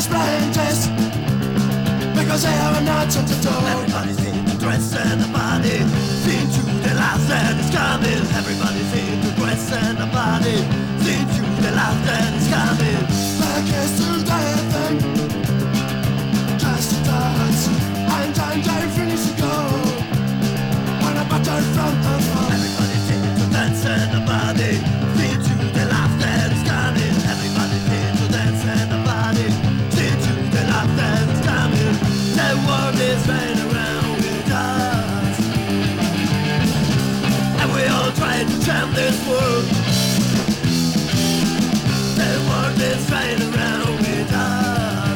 splinters because they have nothing to do. Everybody's into dress and the body, seen through the lies that is coming. Everybody's into dress and the body, seen through the lies that is coming. Back is to the thing, just to dance, and then they finish to go. When a butter from the phone. Everybody's into dance and the body, seen through the lies that is coming. Everybody's into dance and the body, seen through the lies that is coming. The world is right around with us, and we all try to change this world. The world is right around with us,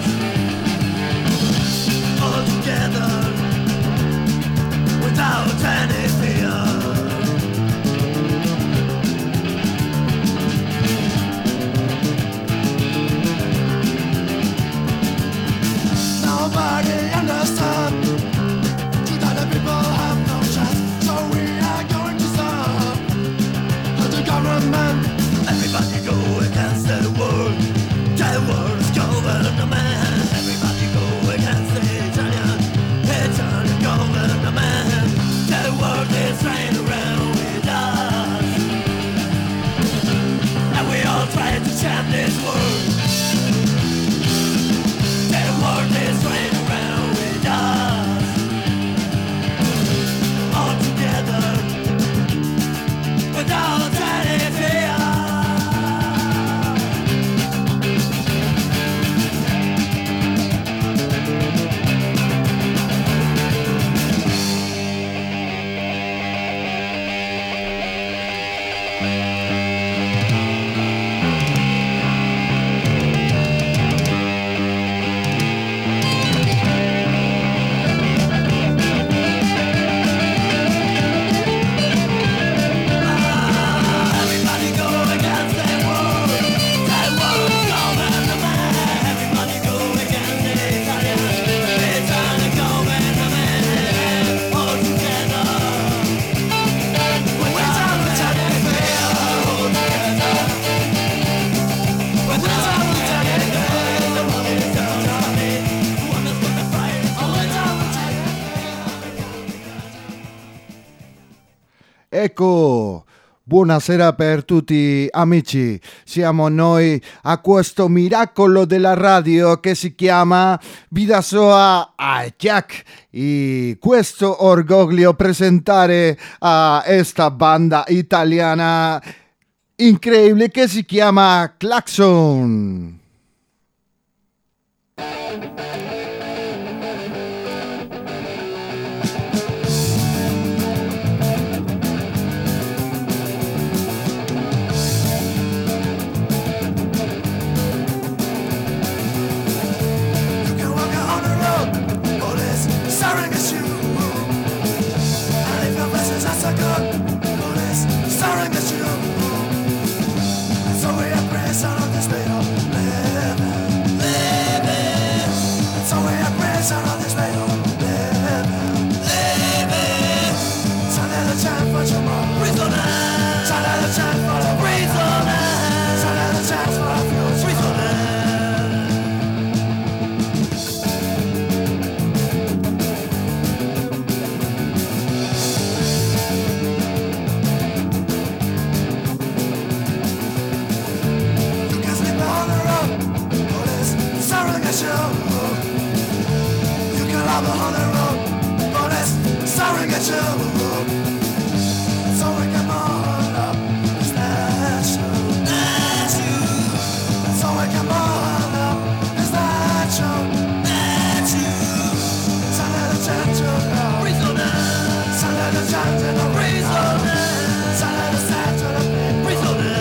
all together, without any fear. Nobody understands that the people have no chance, so we are going to stop the government. Everybody go against the world is government. Everybody go against the Italian government. The world is right around with us, and we all try to change this world. The world is right around with us, all together, without any fear. Everybody go against the world government. Everybody go against the Italian government. All together, without any fear. All together, without any fear. The world is me. One is gonna fight. Ecco, buonasera per tutti amici, siamo noi a questo miracolo della radio che si chiama Vidasoa Jack e questo orgoglio presentare a questa banda italiana incredibile che si chiama Klaxon. You can walk on the road, police staring at you. And if your message is so good, police staring at you. And so we are prison on this way of living. And so we are prison on this way of living. It's another chance for tomorrow. Prisoner. It's another chance for the prisoner. It's another chance for the future. Prisoner. You can sleep on the road, police staring at you. You can love on the road, police staring at you. So we can all up, is that you? That's you. So we can all up, is that you? That's you. It's another chance to go. Prisoner. It's another chance to go. Prisoner. It's another chance to the prisoner.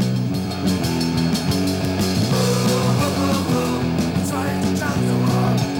Trying to change the world.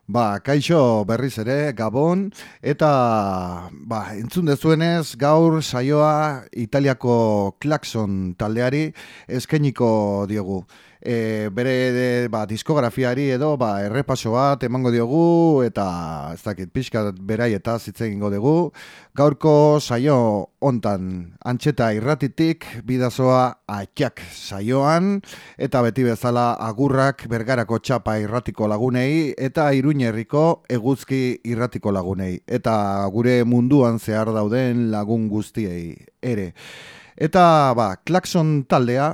Kaixo berriz ere, Gabon, eta entzun dezuenez gaur saioa Italiako Klaxon taldeari eskainiko diogu. Bere diskografiari edo errepaso bat emango diogu eta ez dakit pixka beraieta hitz egingo dugu. Gaurko saio hontan Antxeta irratitik bidazoa Atxak saioan eta beti bezala agurrak Bergarako Txapa irratiko lagunei eta Iruñerriko Eguzki irratiko lagunei eta gure munduan zehar dauden lagun guztiei ere. Eta Klaxon taldea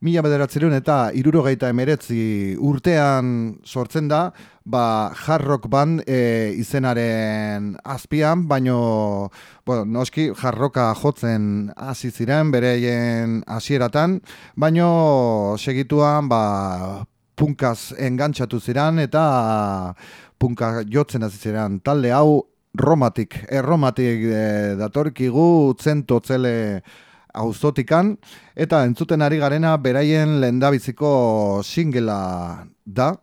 1979 urtean sortzen da, hard rock band izenaren azpian, baino noski hard rocka jotzen hasi ziren bereien hasieratan, baino segituan punkaz engantxatu ziren eta punka jotzen hasi ziren. Talde hau erromatik datorkigu zentotzele auzotikan, eta entzuten ari garena beraien lehendabiziko singela da,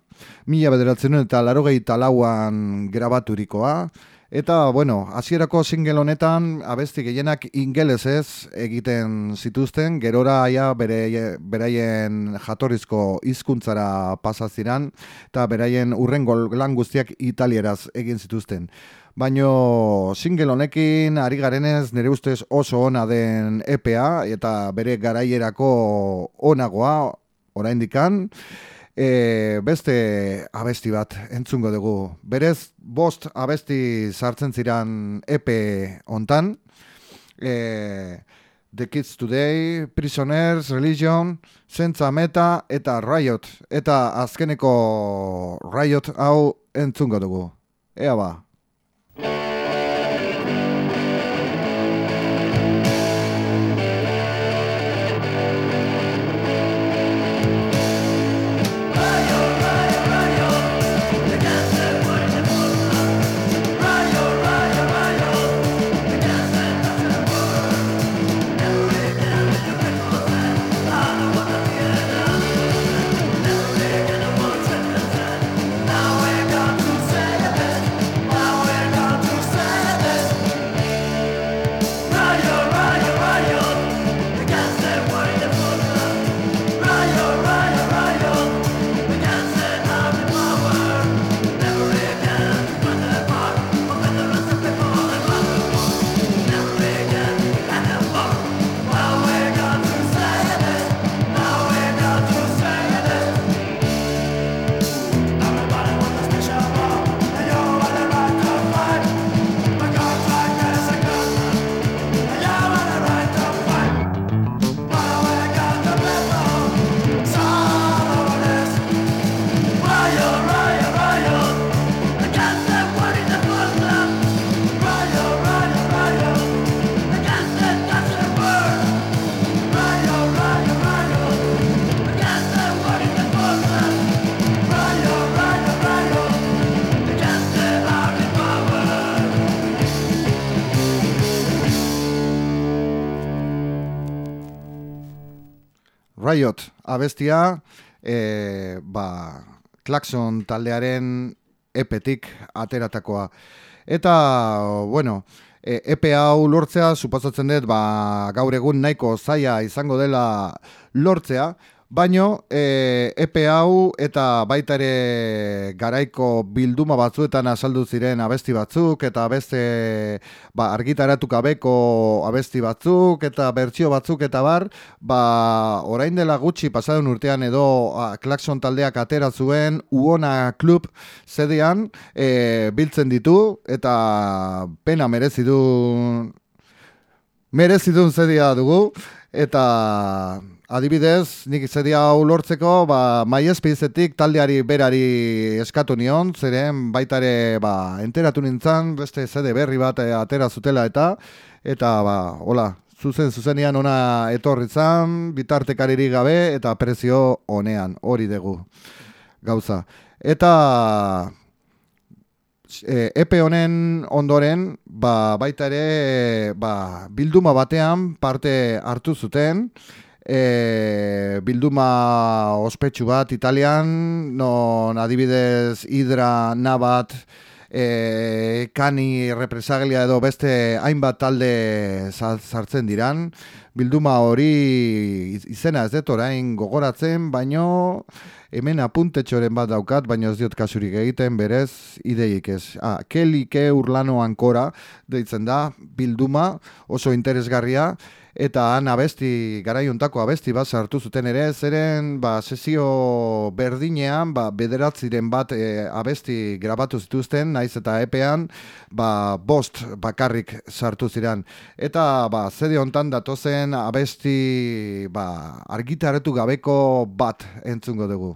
1984an grabaturikoa, eta hasierako single honetan abesti gehienak ingelesez egiten zituzten, gerora beraien jatorrizko hizkuntzara pasa ziren, eta beraien hurrengo lan guztiak italieraz egin zituzten. Baino single honekin ari garenez nire ustez oso ona den EPA eta bere garaierako onagoa oraindikan. Beste abesti bat entzungo dugu. Berez 5 abesti sartzen ziran EP hontan. The Kids Today, Prisoners, Religion, Senza Meta eta Riot. Eta azkeneko Riot hau entzungo dugu. Ea ba. Riot abestia, Klaxon taldearen epetik ateratakoa. Eta, EP hau lortzea, suposatzen dut, gaur egun nahiko zaila izango dela lortzea, baino EP hau eta baita ere garaiko bilduma batzuetan azaldu ziren abesti batzuk eta beste argitaratu gabeko abesti batzuk eta bertsio batzuk eta orain dela gutxi pasaden urtean edo Klaxon taldeak atera zuen Uona Club zedean biltzen ditu eta pena merezidun zedea dugu eta adibidez, nik zedia hau lortzeko, MySpaceetik taldeari berari eskatu nion, zeren baitare enteratu nintzen, beste zede berri bat atera zutela eta zuzenean ona etorritzen, bitartekaririk gabe eta prezio honean, hori dugu gauza. Eta EP honen ondoren, baita ere bilduma batean parte hartu zuten, bilduma ospetsu bat Italian, non adibidez Hydra, Nabat, Kani, Represaglia edo beste hainbat talde sartzen diran. Bilduma hori izena ez dut orain gogoratzen, baino hemen apuntetxoren bat daukat, baino ez diot kasurik egiten, berez ideik ez. Kelike Urlano Ankora deitzen da, bilduma oso interesgarria, eta han abesti, garaiontako abesti bat sartu zuten ere, zeren sesio berdinean, bederatziren bat abesti grabatu zituzten, naiz eta epean, bost bakarrik sartu ziren. Eta zede hontan datozen abesti argitaratu gabeko bat entzungo dugu.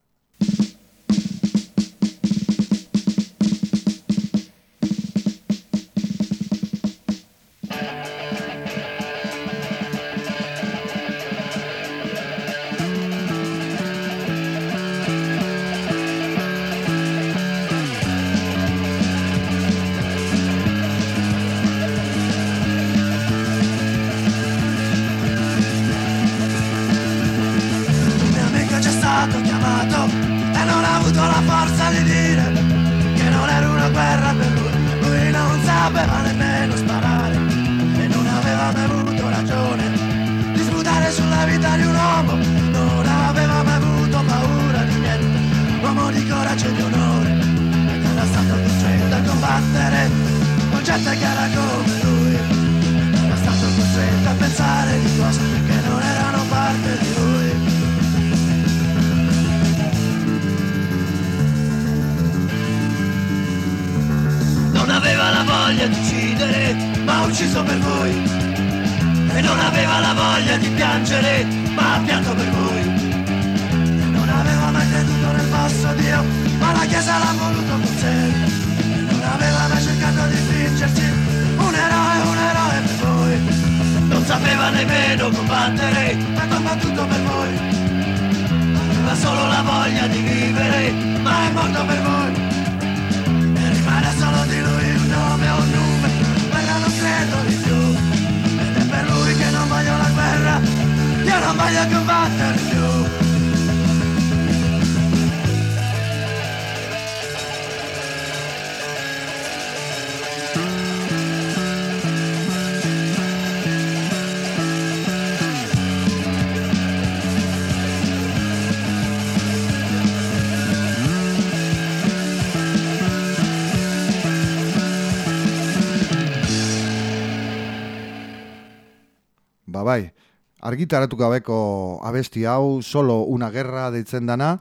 Argitaratu gabeko abesti hau, Solo una guerra deitzen dana,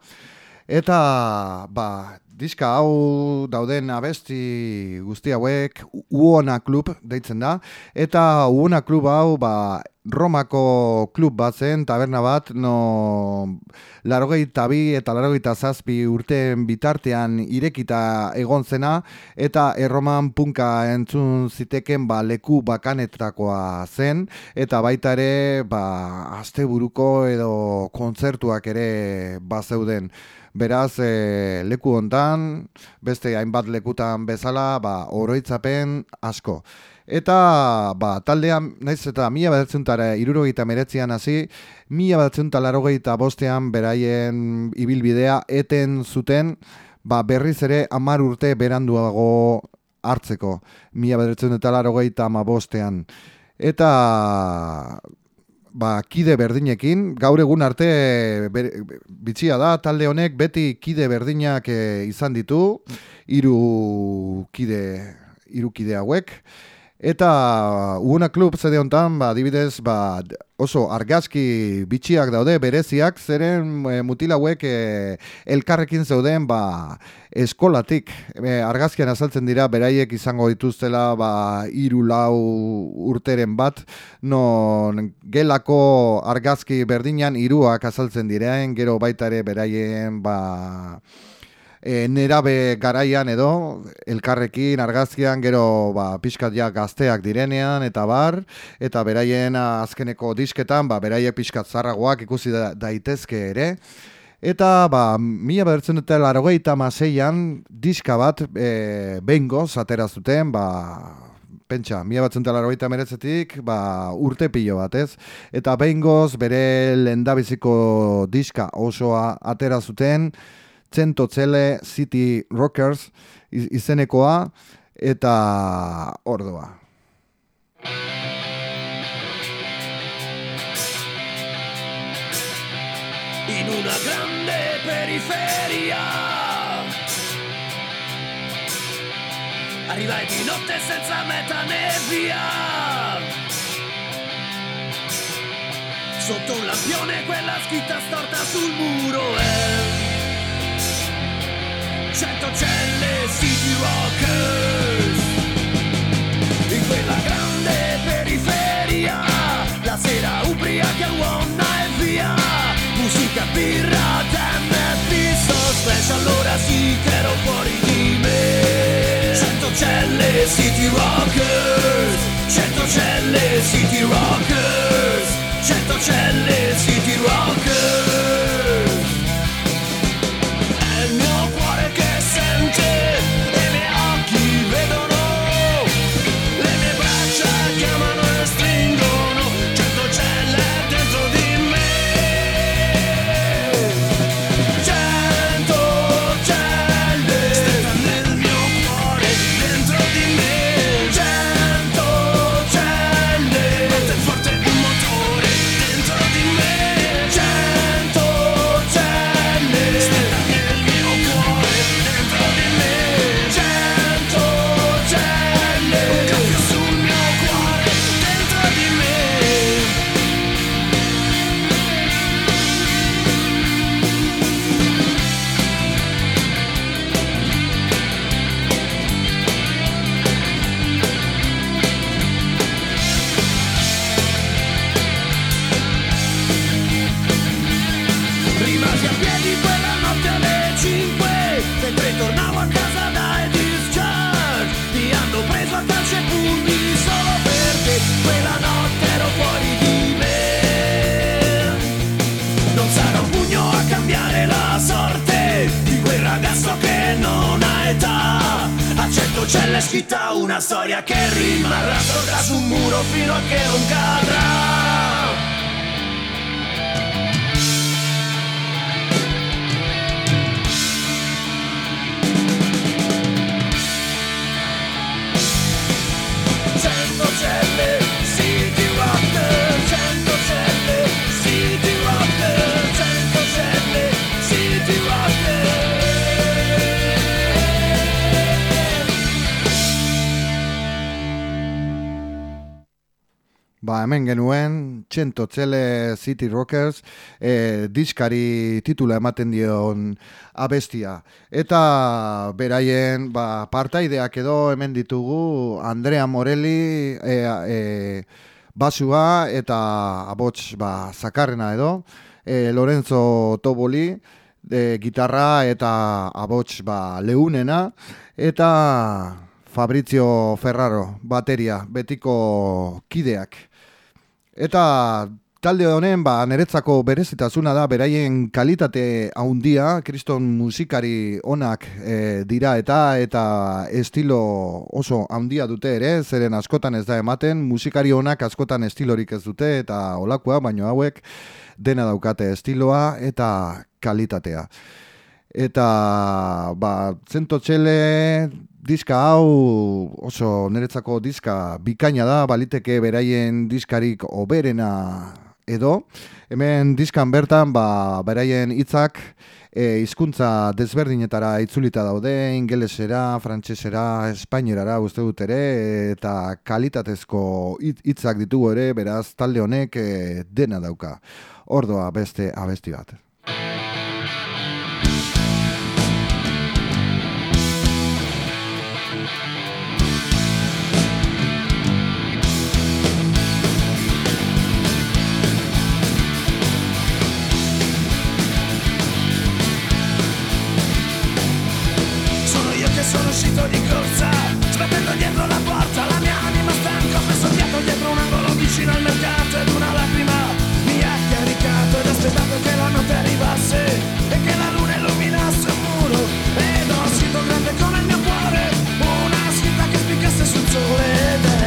eta diska hau dauden abesti guzti hauek Uona Club deitzen da, eta Uona Club hau Romako klub bat zen, taberna bat, no 82 eta 87 urteen bitartean irekita egon zena, eta erroman punka entzun ziteken leku bakanetakoa zen, eta baita ere asteburuko edo kontzertuak ere bazeuden. Beraz, leku hontan, beste hainbat lekutan bezala, oroitzapen asko. Eta taldean, naiz eta 1979an hasi, 1985an beraien ibilbidea eten zuten, berriz ere 10 urte beranduago hartzeko, 1985an. Eta kide berdinekin, gaur egun arte bitxia da, talde honek beti kide berdinak izan ditu, hiru kide hauek. Eta Uona Club zede hontan, adibidez, oso argazki bitxiak daude, bereziak, zeren mutil hauek elkarrekin zeuden eskolatik. Argazkian azaltzen dira, beraiek izango dituztela 3-4 urteren bat, non gelako argazki berdinan 3 azaltzen diren, gero baita ere beraien nerabe garaian edo elkarrekin argazkian gero pixkat ja gazteak direnean eta beraien azkeneko disketan beraiek pixkat zarragoak ikusi daitezke ere. Eta 1986an diska bat behingoz atera zuten pentsa, 1989-tik, urte pilo bat, ez? Eta behingoz bere lehendabiziko diska osoa atera zuten, 100 Txele City Rockers izenekoa, eta ordoa. In una grande periferia arrivai di notte senza meta né via. Sotto un lampione quella scritta storta sul muro è 100 Celle City Rockers. In quella grande periferia la sera ubriaca uona e via. Musica, birra, damn e piso splash. Allora sì che ero fuori di me. 100 Celle City Rockers, 100 Celle City Rockers, 100 Celle City Rockers. È il mio cuore che sente e i miei occhi vedono, le mie braccia chiamano e stringono 100 celle dentro di me. 100 celle stretta nel mio cuore dentro di me. 100 celle batte forte un motore dentro di me. 100 celle stretta nel mio cuore dentro di me. 100 celle un caffio sul mio cuore dentro di me. Rimasi a piedi quella notte alle 5, mentre tornavo a casa dai discharge. Ti hanno preso a calci e pugni solo perché quella notte ero fuori di me. Non sarà un pugno a cambiare la sorte di quel ragazzo che non ha età. A 100 celle è scritta una storia che rimarrà sopra su un muro fino a che non cadrà. 100 celle City Rocker, 100 celle City Rocker, 100 celle City Rocker. Hemen genuen 100 Txele City Rockers diskari titula ematen dion abestia. Eta beraien partaideak edo hemen ditugu Andrea Morelli basua eta abots zakarrena edo, Lorenzo Toboli gitarra eta abots leunena, eta Fabrizio Ferraro bateria, betiko kideak. Eta talde honen niretzako berezitasuna da beraien kalitate handia, kriston musikari onak dira eta estilo oso handia dute ere, zeren askotan ez da ematen, musikari onak askotan estilorik ez dute eta olakoa, baino hauek dena daukate estiloa eta kalitatea. Eta 100 Txele diska hau oso niretzako diska bikaina da, baliteke beraien diskarik oberena edo. Hemen diskan bertan beraien hitzak hizkuntza desberdinetara itzulita daude, ingelesera, frantsesera, espainerara uste dut ere, eta kalitatezko hitzak ditugu ere, beraz talde honek dena dauka. Ordoa beste abesti bat. Sono uscito di corsa, sbattendo dietro la porta, la mia anima stanca, ho messo fiato dietro un angolo vicino al mercato ed una lacrima mi ha caricato ed ho aspettato che la notte arrivasse e che la luna illuminasse un muro ed ho scritto grande come il mio cuore una scritta che spiccasse sul sole ed è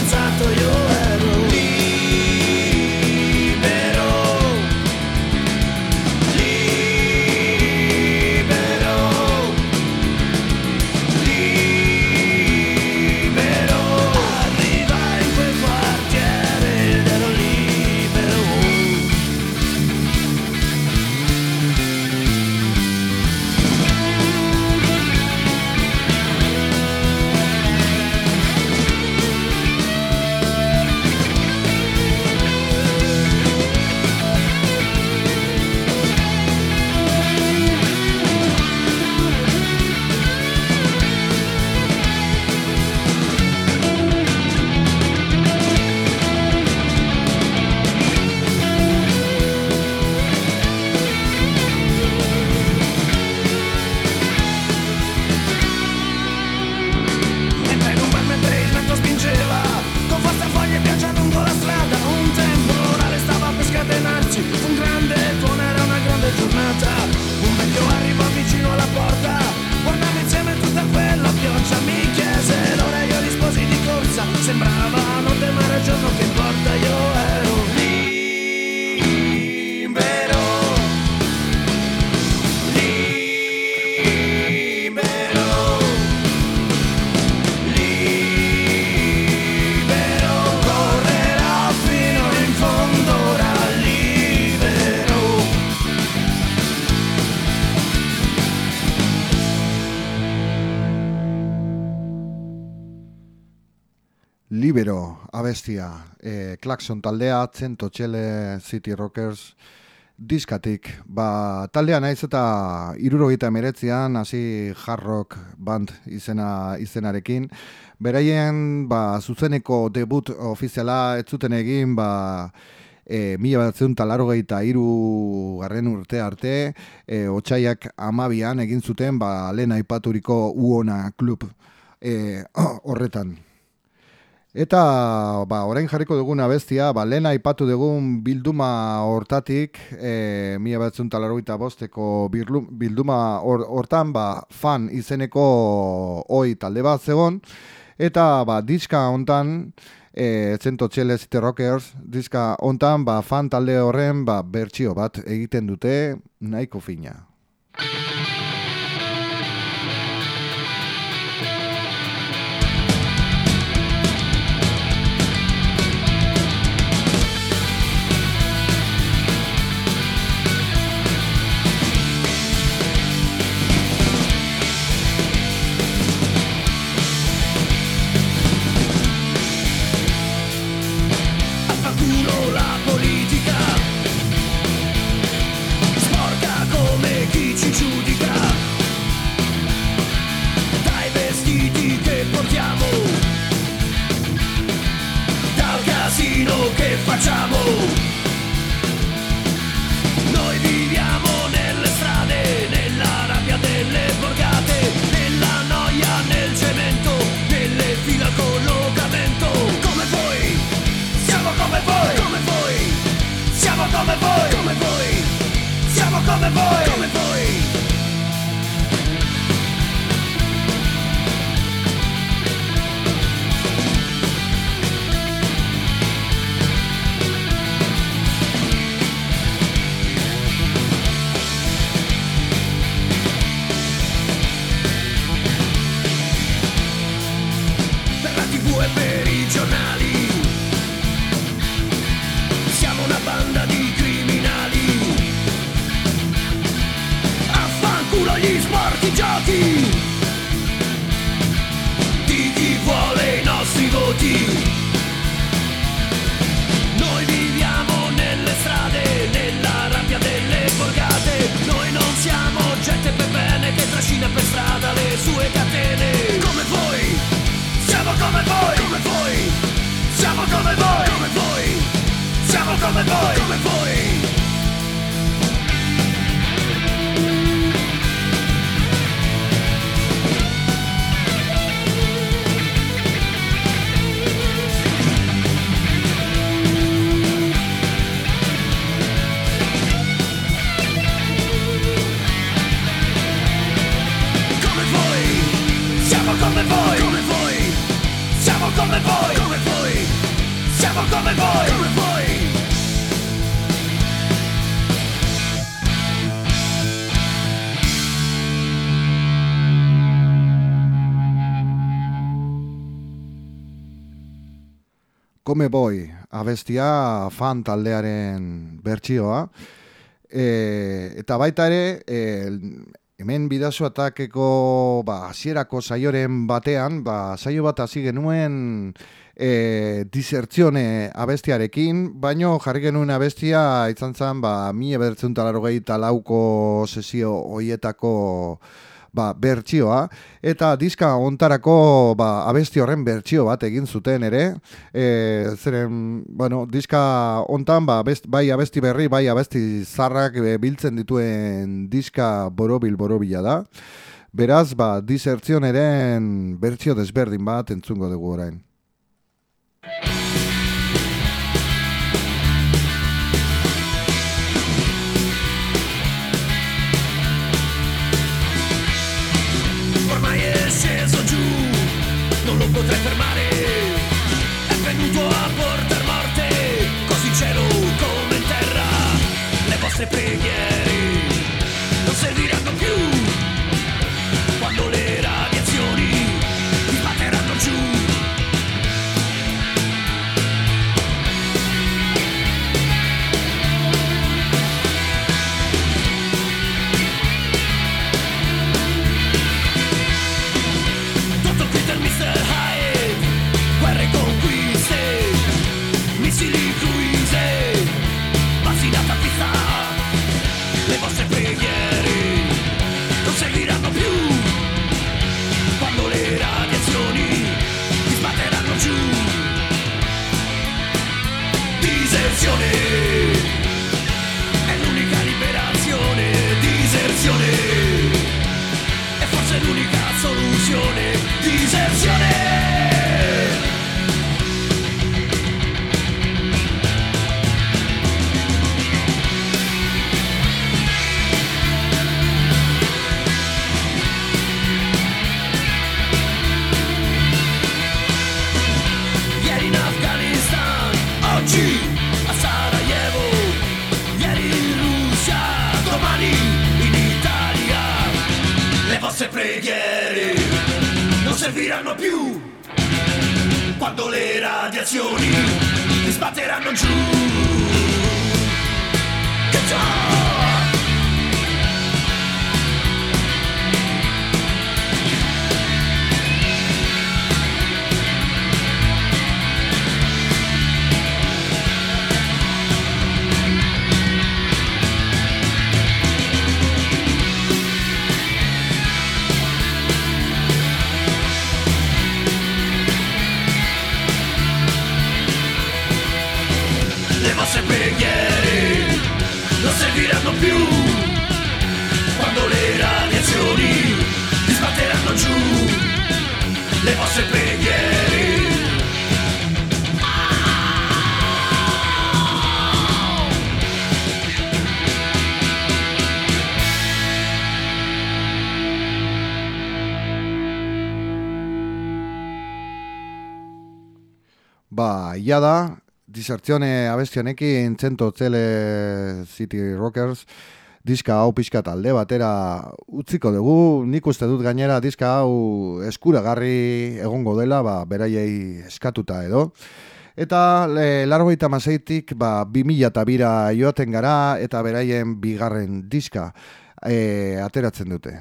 fidanzato io ero libero, libero, libero. Arrivai in quel quartiere ed ero libero. Sembrava notte ma era giorno, che importa, io ero libero, libero, libero. Correrò fino in fondo, ora libero. Libero abestia, Klaxon taldea, Zentotxele City Rockers diskatik. Taldea naiz eta 1979an hasi hard rock band izenarekin. Beraien zuzeneko debut ofiziala ez zuten egin 1983 urte arte, otsaiak 12an egin zuten lehen aipaturiko Uona Club horretan. Eta orain jarriko dugun abestia, lehen aipatu dugun bilduma hortatik, 1985eko bilduma hortan, fan izeneko oi talde bat zegon, eta diska hontan, Zentotxele City Rockers, diska hontan, fan talde horren bertsio bat egiten dute nahiko fina. Che facciamo? Noi viviamo nelle strade, nella rabbia delle borgate, nella noia, nel cemento, nelle file al collocamento. Come voi, siamo come voi, come voi, siamo come voi, come voi, siamo come voi, come voi. Per i giornali siamo una banda di criminali, affanculo gli sporchi giochi di chi vuole i nostri voti. Noi viviamo nelle strade, nella rabbia delle borgate, noi non siamo gente per bene che trascina per strada le sue catene. Come voi, siamo come voi, come voi, siamo come voi, come voi, siamo come voi, come voi. come voi, siamo come voi, come voi. Come Boy, abestia fan taldearen bertsioa, eta baita ere, hemen bidazo atakeko hasierako saioren batean, saio bat hasi genuen disertzione abestiarekin, baino jarri genuen abestia izan zen 1984ko sesio hoietako bertsioa, eta diska ontarako abesti horren bertsio bat egin zuten ere, zeren, diska ontan bai abesti berri, bai abesti zarrak biltzen dituen diska borobila da. Beraz, disertzioneren bertsio desberdin bat entzungo dugu orain. Ormai è sceso giù, non lo potrei fermare, è venuto a portar morte, così in cielo come in terra, le vostre preghiere non serviranno più, quando le radiazioni vi batteranno giù. Guerre conquiste, missili cruise, bacinata pista, le vostre preghiere non serviranno più, quando le radiazioni vi sbatteranno giù. Diserzione è l'unica liberazione, diserzione è forse l'unica soluzione, diserzione. Oggi a Sarajevo, ieri in Russia, domani in Italia, le vostre preghiere non serviranno più, quando le radiazioni vi sbatteranno giù. Che le vostre preghiere non serviranno più, quando le radiazioni vi sbatteranno giù, le vostre preghiere. Ia da, disertzione abestianekin Zento Tele City Rockers diska hau pixka talde batera utziko dugu. Nik uste dut gainera diska hau eskuragarri egongo dela, beraiei eskatuta edo. Eta 96tik 2002ra joaten gara eta beraien bigarren diska ateratzen dute.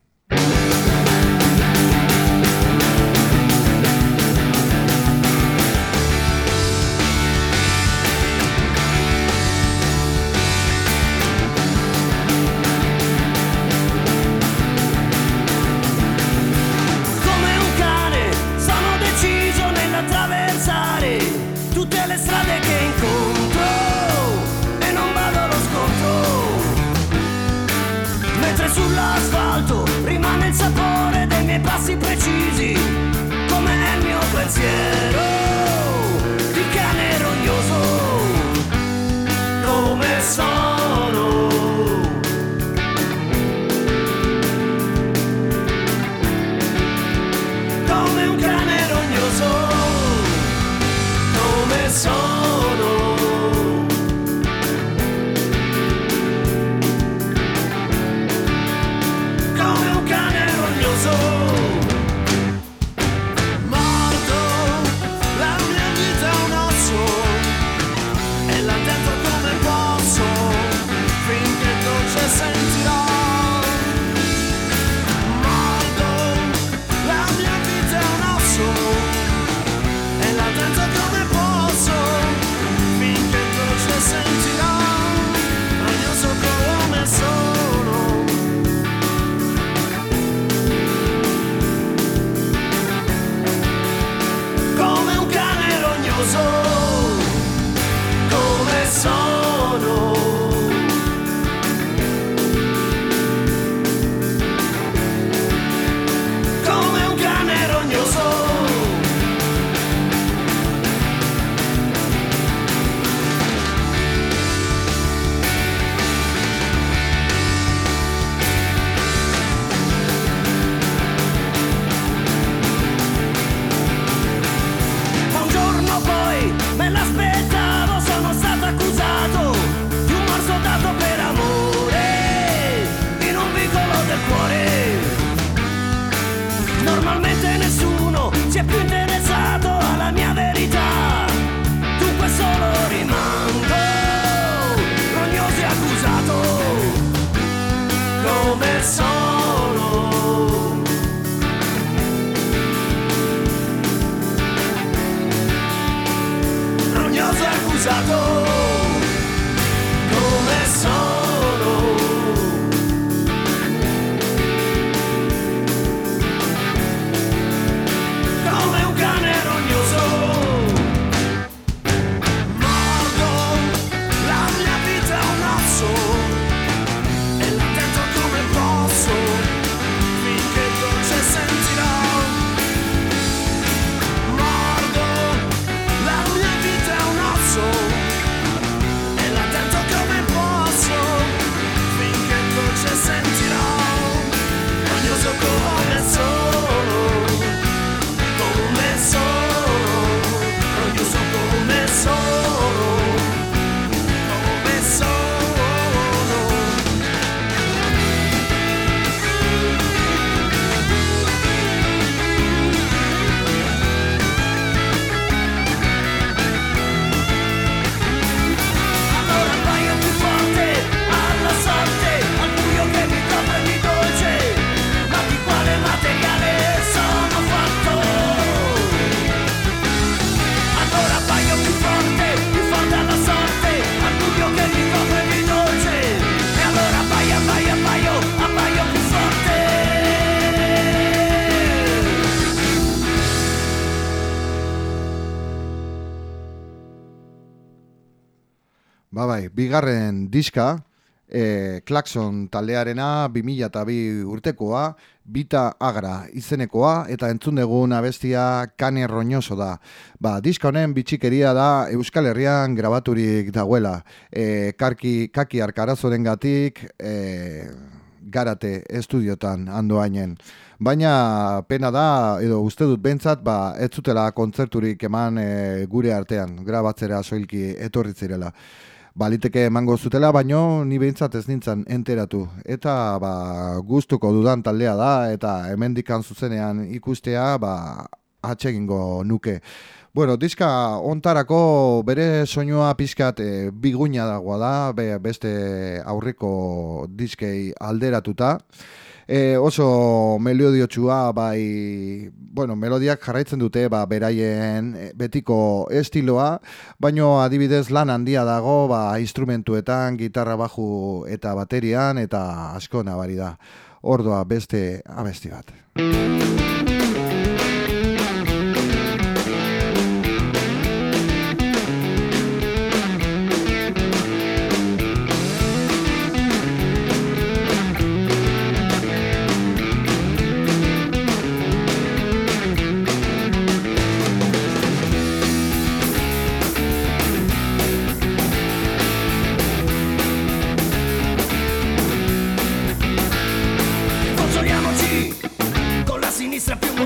Tutte le strade che incontro e non vado allo scontro, mentre sull'asfalto rimane il sapore dei miei passi precisi, come è il mio pensiero di cane rognoso, come sono. Come un cane rognoso. usato come sono. Come un cane rognoso, mordo la mia vita a un osso e la tento come posso finché dolce sentirò. Mordo la mia vita a un osso e la tento come posso finché dolce sentirò. Rognoso come sono, come sono, rognoso come sono, come sono. Allora vai più forte alla sorte, al buio che mi copre di dolce, ma di quale materiale sono fatto? Allora appaio più forte alla sorte, al buio che mi copre di dolce, e allora appaio più forte. Bai, bigarren diska, Klaxon taldearena 2002 urtekoa, Bita Agra izenekoa, eta entzun dugun abestia Kane Roñoso da. Diska honen bitxikeria da Euskal Herrian grabaturik dagoela. Kaki Arkarazorengatik Garate estudiotan andoainen. Baina pena da, edo uste dut bentsat, ez zutela kontzerturik eman gure artean, grabatzera soilki etorri zirela. Baliteke emango zutela, baino ni behintzat ez nintzen enteratu. Eta gustuko dudan taldea da, eta hemendikan zuzenean ikustea atsegingo nuke. Bueno, diska ontarako bere soinua pixkat biguina dagoa da, beste aurreko diskei alderatuta. Oso melodiotsua, melodiak jarraitzen dute beraien betiko estiloa, baino adibidez lan handia dago instrumentuetan, gitarra, baju eta baterian, eta asko nabari da. Ordoa beste abesti bat. Con la sinistra più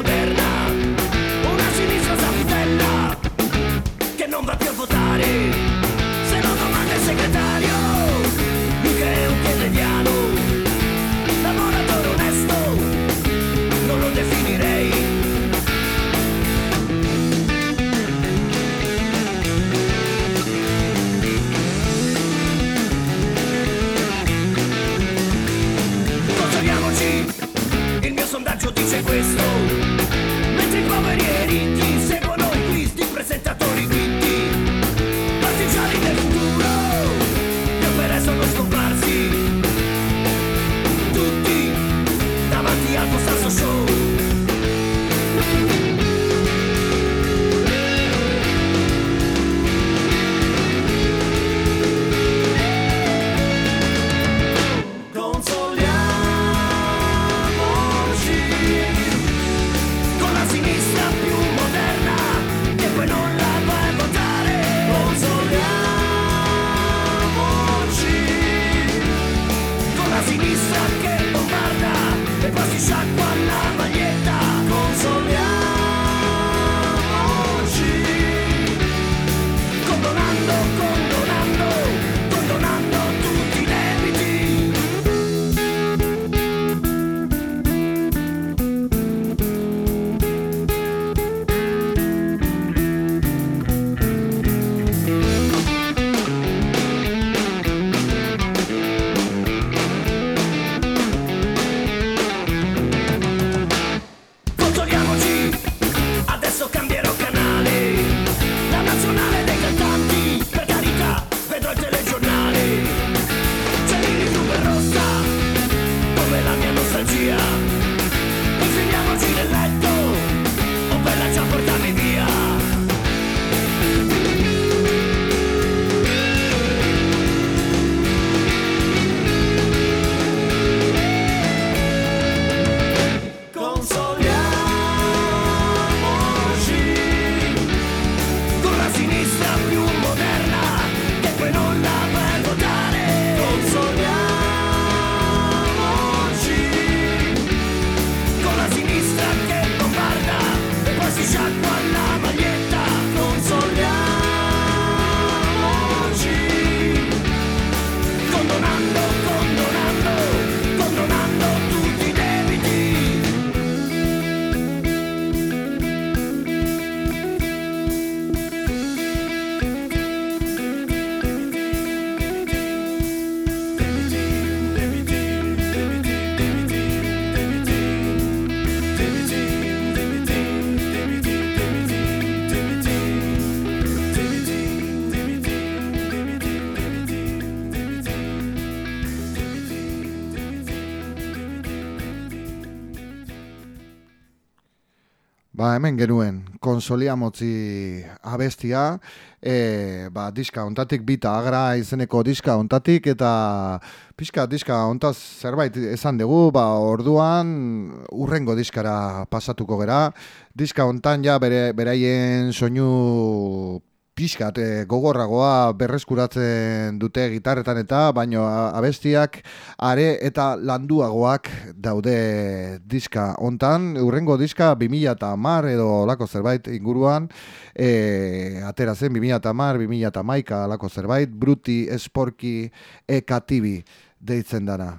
Hemen genuen, konsoliamotzi abestia, diska ontatik bita agra izeneko diska ontatik, eta pixka diska ontaz zerbait esan dugu, orduan urrengo diskara pasatuko gera. Diska ontan ja beraien soinu pixkat gogorragoa berreskuratzen dute gitarretan baino abestiak are eta landuagoak daude diska hontan. Urrengo diska 2010 edo lako zerbait inguruan atera zen 2010, 2011 lako zerbait, Bruti Esporki Ekatibi deitzen dara.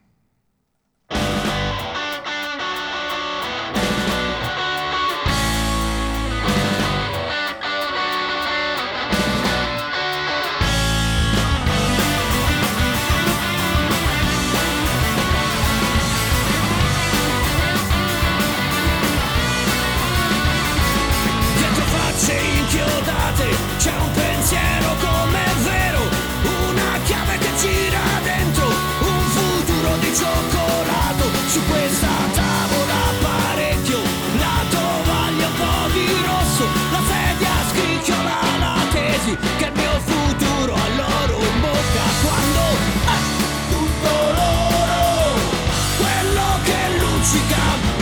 C'è un pensiero come vero, una chiave che gira dentro, un futuro di cioccolato su questa tavola parecchio, la tovaglia un po' di rosso, la sedia scricchiola la tesi che il mio futuro ha loro in bocca quando è tutto loro, quello che luccica.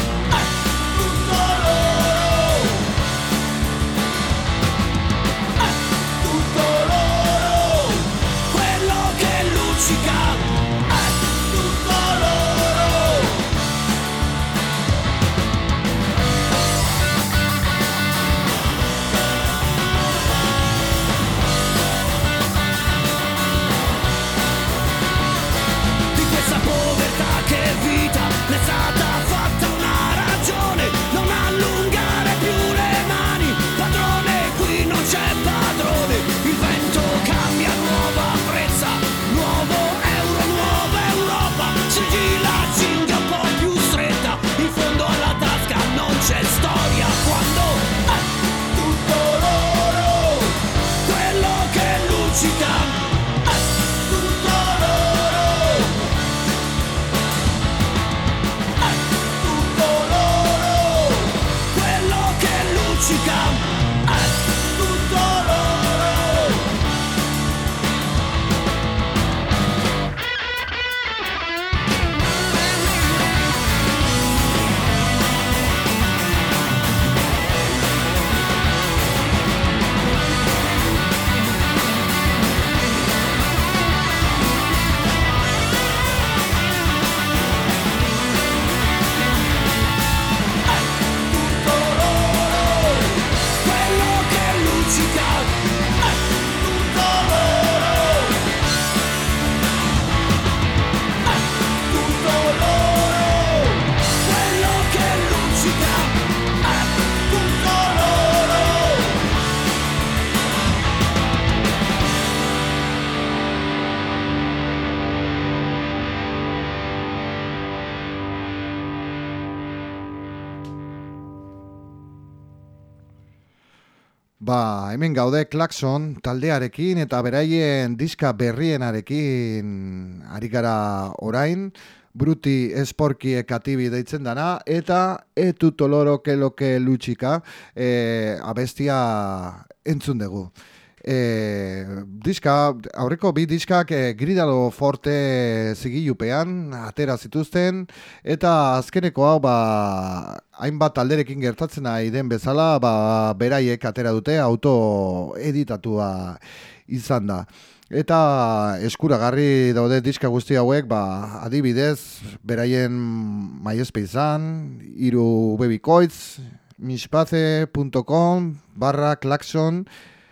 Hemen gaude Klaxon taldearekin eta beraien diska berrienarekin ari gara orain, Bruti Esporki Ekatibi deitzen dana, eta Etuto loro keloke lutxika abestia entzun dugu. Aurreko bi diskak Gridalo Forte zigilupean atera zituzten, eta azkeneko hau hainbat talderekin gertatzen nahi den bezala beraiek atera dute, autoeditatua izan da. Eta eskuragarri daude diska guzti hauek, adibidez, beraien MySpacean, irubebikoitz, mispace.com/klaxon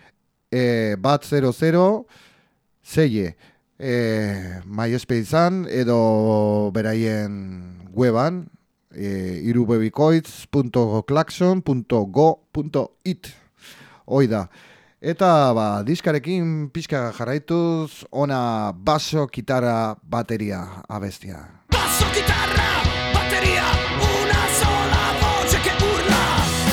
100 zeie MySpacean edo beraien weban irubebikoitz.klaxon.go.it Oida. Eta diskarekin pixka jarraituz ona basso, gitarra, bateria abestia. Basso, chitarra, batteria, una sola voce che urla.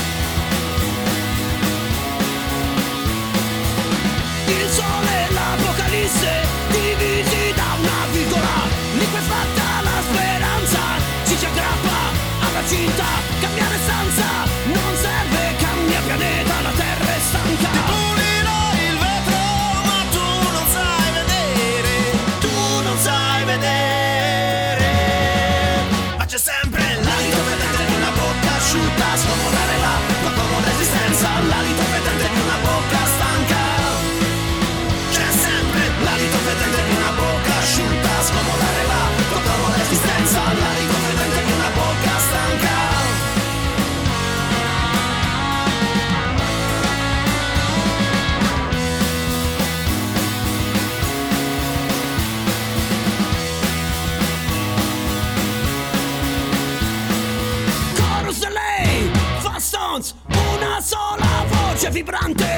Il sole e l'apocalisse divisi da una virgola. Liquefatta la speranza, ci aggrappa alla cinta, cambiare stanza, non serve.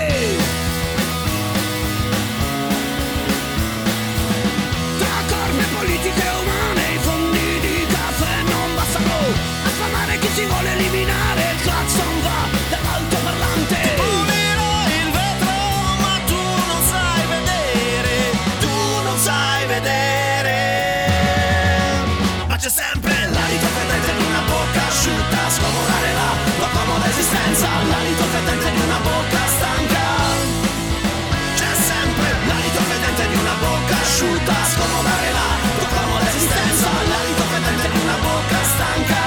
Tra corme politiche umane, i fondi di caffè non bastano a sfamare chi si vuole eliminare. Il clacson va dall'altoparlante. Ti pulido il vetro, ma tu non sai vedere, tu non sai vedere. Ma c'è sempre l'alito fetente di una bocca asciutta a scomodare la tua comoda esistenza. L'alito fetente di una bocca stanca. C'è sempre l'alito fetente di una bocca asciutta a scomodare la tua comoda esistenza. L'alito fetente di una bocca stanca.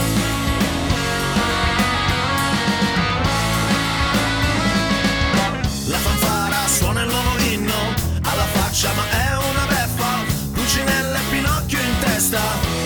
La fanfara suona il nuovo inno alla faccia, ma è una beffa. Pulcinella e Pinocchio in testa.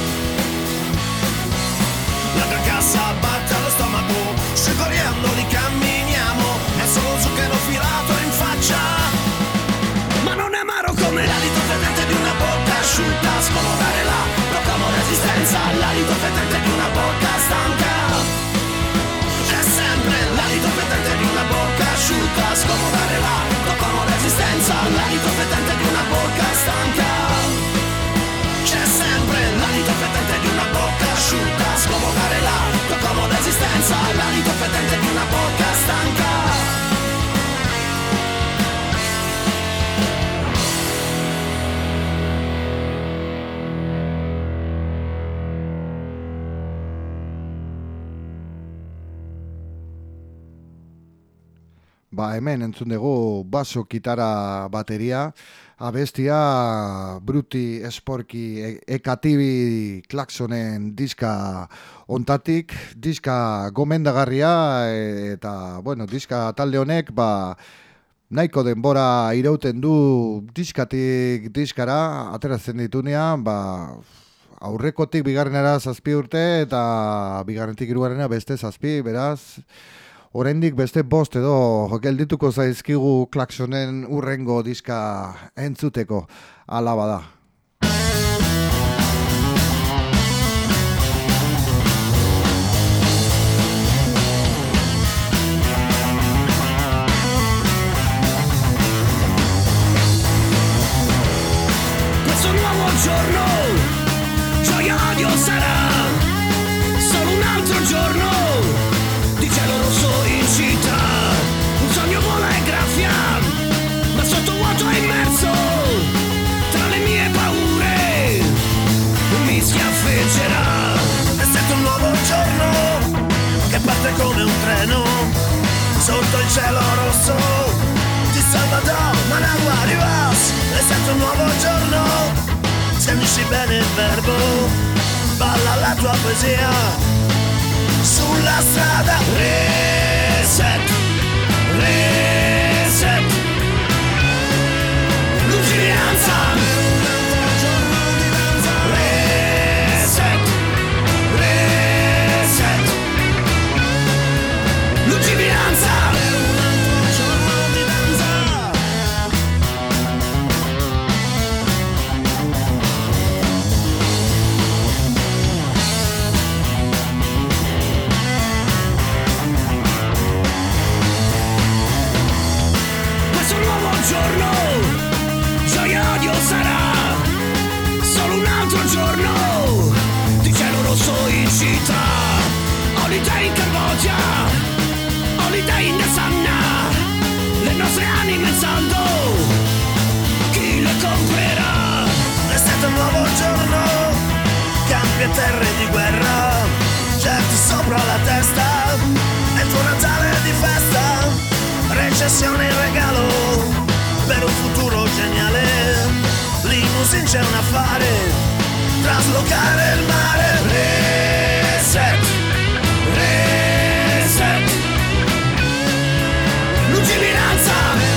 La carcassa batte allo stomaco, sui coriandoli camminiamo, è solo zucchero filato in faccia. Ma non è amaro come l'alito fetente di una bocca asciutta a scomodare la tua comoda esistenza. L'alito fetente di una bocca stanca. C'è sempre l'alito fetente di una bocca asciutta a scomodare la tua comoda esistenza. L'alito fetente di una bocca stanca. C'è sempre l'alito fetente di una bocca asciutta a scomodare la tua comoda esistenza. L'alito fetente di una bocca stanca. Ba, hemen entzun dugu baso, kitara, bateria, abestia Bruti Esporki Ekatibi Klaxonen diska ontatik, diska gomendagarria, eta, bueno, diska talde honek, ba, nahiko denbora irauten du diskatik diskara, ateratzen ditunean, ba, aurrekotik bigarrenera 7 urte, eta bigarrenetik 3 beste 7, beraz, oraindik beste 5 edo geldituko zaizkigu Klaxonen urrengo diska entzuteko, ala bada. Questo nuovo giorno, gioia odio sarà solo un altro giorno di cielo rosso in città. Un sogno vola e graffia, ma sotto vuoto è immerso tra le mie paure, mi schiaffeggerà. È stato un nuovo giorno che parte come un treno sotto il cielo rosso di Salvador Managua Rivas. È stato un nuovo giorno, se unisci bene il verbo, balla la tua poesia sulla strada. Reset, reset, lungimiranza. Reset, reset, lungimiranza. Giorno, gioia odio sarà solo un altro giorno di cielo rosso in città. Holiday in Cambogia, holiday in Sanna, le nostre anime in saldo, chi le comprerà? È stato un nuovo giorno, campi e terre di guerra, certi sopra la testa, è il tuo Natale di festa, recessione in regalo per un futuro geniale. Limousine c'è un affare, traslocare il mare. Reset, reset, lungimiranza.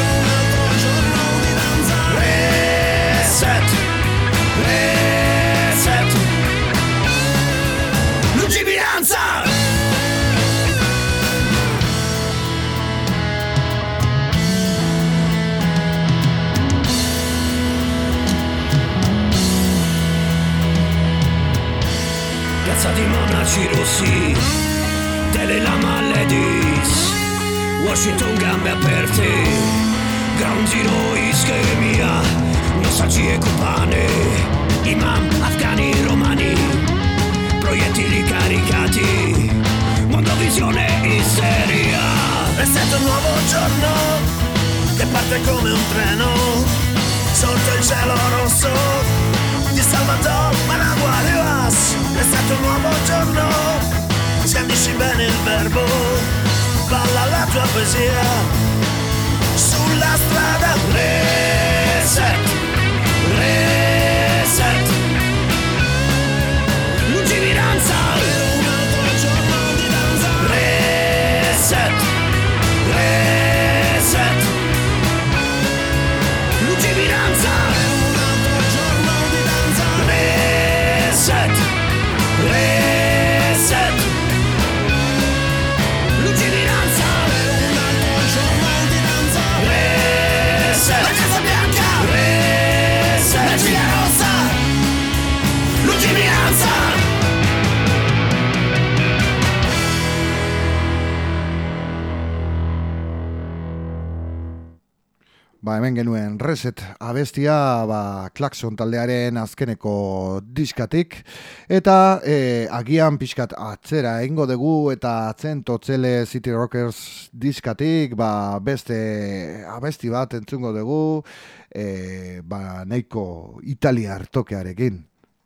Reset, reset, lungimiranza. Piazza di monaci rossi, Dalai Lama ladies, Washington gambe aperte, ground zero ischemia, nostalgie e cubane, imam afghani romani, proiettili caricati, mondovisione isteria. È stato un nuovo giorno che parte come un treno sotto il cielo rosso di Salvador Managua Rivas. È stato un nuovo giorno, scandisci bene il verbo, balla la tua poesia sulla strada. Reset, reset, lungimiranza, un altro giorno di danza. Reset, reset, lungimiranza, un altro giorno di danza. Reset, reset, lungimiranza, un altro giorno di danza. Reset, la Casa Bianca. Reset, la Giga Rossa, lungimiranza. Ba, hemen genuen Reset abestia, Klaxon taldearen azkeneko diskatik, eta agian pixkat atzera egingo dugu, eta atzen totzele City Rockers diskatik, beste abesti bat entzungo dugu, nahiko italiar tokearekin.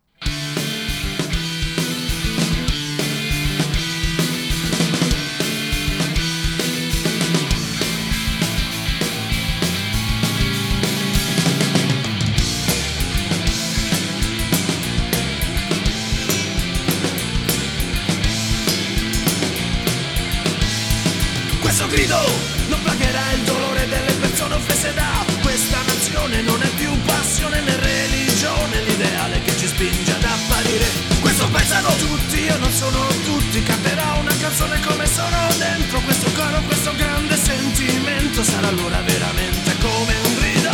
Questo grido non pagherà il dolore delle persone offese da questa nazione. Non è più passione né religione l'ideale che ci spinge ad apparire. Questo pensano tutti, io non sono tutti. Canterò una canzone come sono dentro questo coro, questo grande sentimento. Sarà allora veramente come un grido.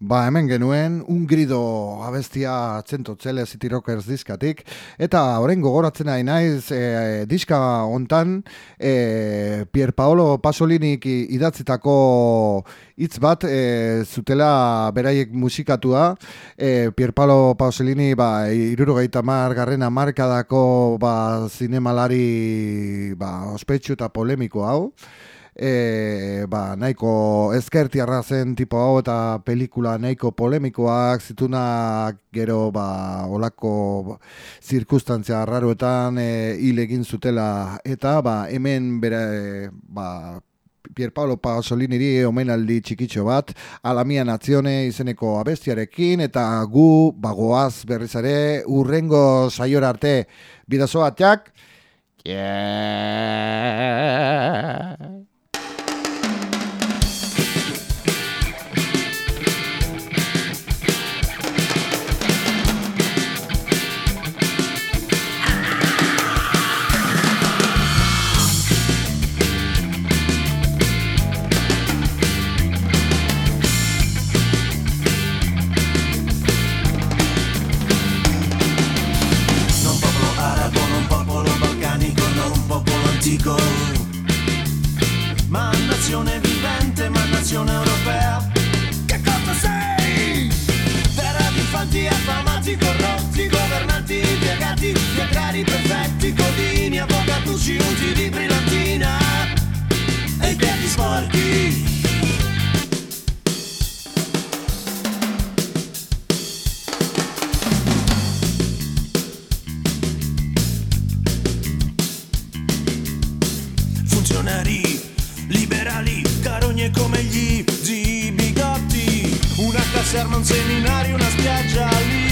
Ba, hemen genuen, un grido abestia txentotzele City Rockers diskatik, eta orain gogoratzen nahi naiz, diska hontan, Pierpaolo Pasolinik idatzitako hitz bat, zutela beraiek musikatua, Pierpaolo Pasolini, 70 hamarkadako zinemalari ospetsu eta polemiko hau, nahiko ezkertiarra zen tipo hau eta pelikula nahiko polemikoak zitunak gero olako zirkustantzia arraroetan hil egin zutela eta hemen bere Pierpaolo Pasoliniri omenaldi txikitxo bat A la mia nazione izeneko abestiarekin eta gu goaz berriz ere urrengo saiora arte bidazoa txak ma nazione vivente, ma nazione europea. Che cosa sei? Terra di infanti affamati, corrotti, governanti, impiegati, gli agrari perfetti, codini, avvocatucci, unti di brillantina e i piedi sporchi. Liberali, carogne come gli zii bigotti, una caserma, un seminario, una spiaggia lì.